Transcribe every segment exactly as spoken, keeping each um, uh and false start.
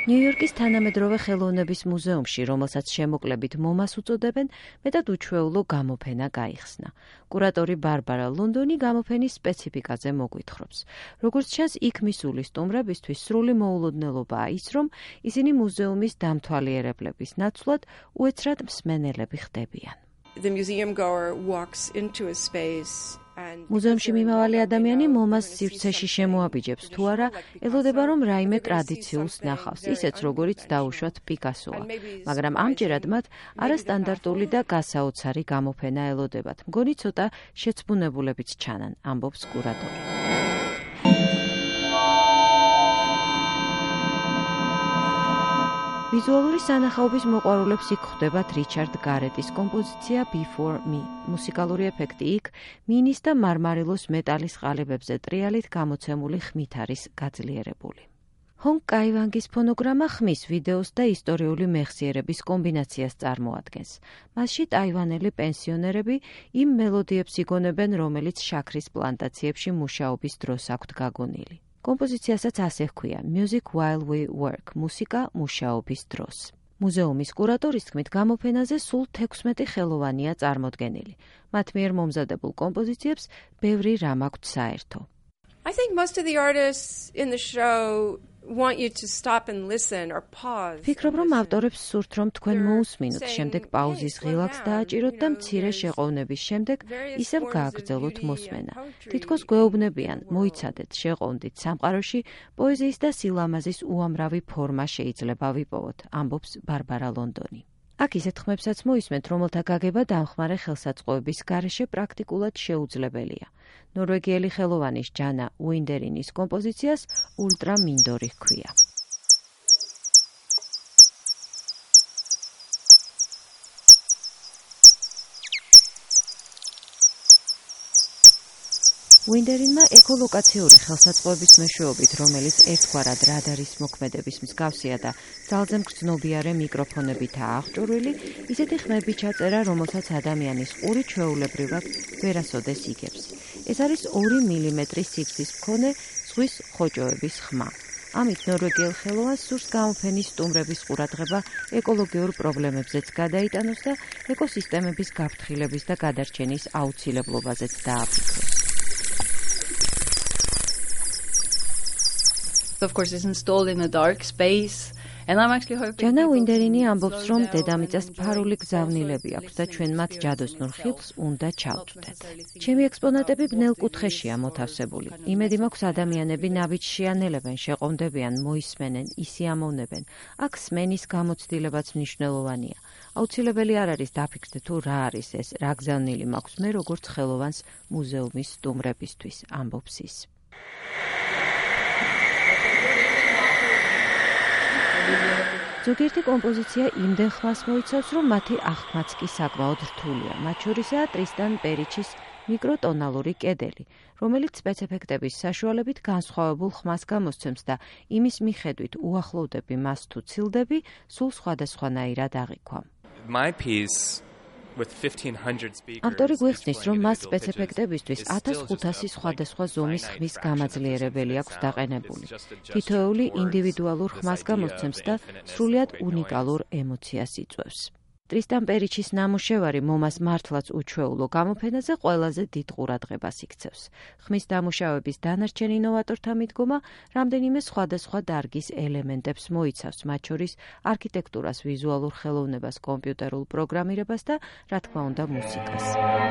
ნიუ-იორკის თანამედროვე ხელოვნების მუზეუმში, რომელსაც შემოკლებით მომას უწოდებენ, მეტად უჩვეულო გამოფენა გაიხსნა. კურატორი ბარბარა ლონდონი გამოფენის სპეციფიკაზე მოგვითხრობს. როგორც ჩანს, იქ მისული სტუმრებისთვის სრული მოულოდნელობაა ის, რომ ისინი მუზეუმის დამთვალიერებლების ნაცვლად უეცრად მსმენელები ხდებიან. The museum goer walks into a space მუზეუმში მიმავალი ადამიანი მომას სივრცეში შემოაბიჯებს თუ არა, ელოდება რომ რაიმე ტრადიციულს ნახავს, ისეც როგორიც დაუშვათ პიკასოა. მაგრამ ამჯერად მათ არასტანდარტული და გასაოცარი გამოფენა ელოდებათ. მგონი ცოტა შეცბუნებულებიც ჩანან, ამბობს კურატორი. ვიზუალური სანახაობის მოყვარულებს იქ ხვდებათ რიჩარდ გარეტის კომპოზიცია Before Me. მუსიკალური ეფექტი იქ მინის და მარმარილოს მეტალის ყალებებზე ტრიალით გამოცემული ხმით არის გაძლიერებული. ჰონგ კაივანგის ფონოგრამა ხმის ვიდეოს და ისტორიული მეხსიერების კომბინაციას წარმოადგენს. მასში ტაივანელი პენსიონერები იმ მელოდიებს იგონებენ, რომელიც შაქრის პლანტაციებში მუშაობის დროს აქვთ გაგონილი. კომპოზიციასაც ასე ჰქვია Music While We Work, მუსიკა მუშაობის დროს. მუზეუმის კურატორის თქმით, გამოფენაზე სულ თექვსმეტი ხელოვანია წარმოდგენილი. მათ მიერ მომზადებულ კომპოზიციებს ბევრი რამ აქვთ საერთო. I think most of the artists in the show want you to stop and listen or pause. ფიქრობ, რომ ავტორებს სურთ, რომ თქვენ მოусმინოთ, შემდეგ პაუზის ღილაკს დააჭიროთ და მცირე შეყოვნების შემდეგ ისევ გააგრძელოთ მოსმენა. თითქოს გვეუბნებიან, მოიცადეთ, შეყოვნდით სამყაროში, პოეზიის და სილამაზის უამრავი ფორმა შეიძლება ვიპოვოთ, ამბობს ბარბარა ლონდონი. აქ ისეთ ხმებსაც მოისმენთ, რომელთა გაგება დამხმარე ხელსაწყოების გარეშე პრაქტიკულად შეუძლებელია. ნორვეგიელი ხელოვანის ჯანა უინდერინის კომპოზიციას ულტრა მინდორი ჰქვია. უინდერინმა ეკოლოკაციური ხელსაწყოების მეშვეობით, რომელიც ერთგვარად რადარის მოქმედების მსგავსია და ძალზე მგრძნობიარე მიკროფონებითაა აღჭურვილი, ისეთი ხმები ჩაწერა, რომელსაც ადამიანის ყური ჩვეულებრივად ვერასოდეს იგებს. ეს არის ორი მილიმეტრის სიგრძის მქონე ზღვის ხოჭოების ხმა. ამით ნორვეგიელ ხელოვანს სურს გამოფენის სტუმრების ყურადღება ეკოლოგიურ პრობლემებზეც გადაიტანოს და ეკოსისტემების გაფრთხილების და გადარჩენის აუცილებლობაზეც დააფიქროს. Of course, it's installed in a dark space, and I'm actually hoping. ჯანა უინდერინი ამბობს, რომ დედამიწას ფარული გზავნილები აქვს და ჩვენ მათ ჯადოსნურ ხილს უნდა ჩავწვდეთ. ჩემი ექსპონატები ბნელ კუთხეშია მოთავსებული. იმედი მაქვს, ადამიანები ნაბიჯში ანელებენ, შეყოვნდებიან, მოისმენენ, ისიამოვნებენ. აქ სმენის გამოცდილებაც მნიშვნელოვანია. აუცილებელი არ არის დაფიქრდე თუ რა არის ეს, რა გზავნილი მაქვს მე როგორც ხელოვანს მუზეუმის სტუმრებისთვის, ამბობს ის. ზოგიერთი კომპოზიცია იმდენ ხმას მოიცავს, რომ მათი აღქმაც კი საკმაოდ რთულია. მათ შორისაა ტრისტან პერიჩის მიკროტონალური კედელი, რომელიც სპეცეფექტების საშუალებით განსხვავებულ ხმას გამოსცემს და იმის მიხედვით უახლოვდები მას თუ ცილდები, სულ სხვადასხვანაირად აღიქვამ. My piece with fifteen hundred speakers. ავტორი გვიხსნის, რომ მას სპეცეფექტებისთვის ათას ხუთასი სხვადასხვა ზომის ხმის გამაძლიერებელი აქვს დაყენებული. თითოეული ინდივიდუალურ ხმას გამოსცემს და სრულიად უნიკალურ ემოციას იწვევს. ტრისტან პერიჩის ნამუშევარი მომას მართლაც უჩვეულო გამოფენაზე ყველაზე დიდ ყურადღებას იქცევს. ხმის დამუშავების დანარჩენ ინოვატორთა მიდგომა რამდენიმე სხვადასხვა დარგის ელემენტებს მოიცავს, მათ შორის არქიტექტურას, ვიზუალურ ხელოვნებას, კომპიუტერულ პროგრამირებას და, რა თქმა უნდა, მუსიკას.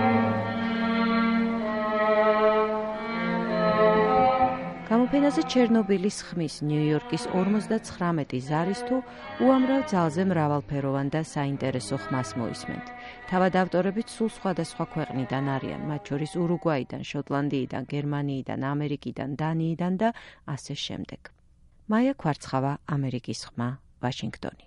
გამოფენაზე ჩერნობილის ხმის, ნიუ-იორკის ორმოცდაცხრამეტი ზარის თუ უამრავ ძალზე მრავალფეროვან და საინტერესო ხმას მოისმენთ. თავად ავტორებიც სულ სხვადასხვა ქვეყნიდან არიან, მათ შორის ურუგვაიდან, შოტლანდიიდან, გერმანიიდან, ამერიკიდან, დანიიდან და ასე შემდეგ. მაია ქვარცხავა, ამერიკის ხმა, ვაშინგტონი.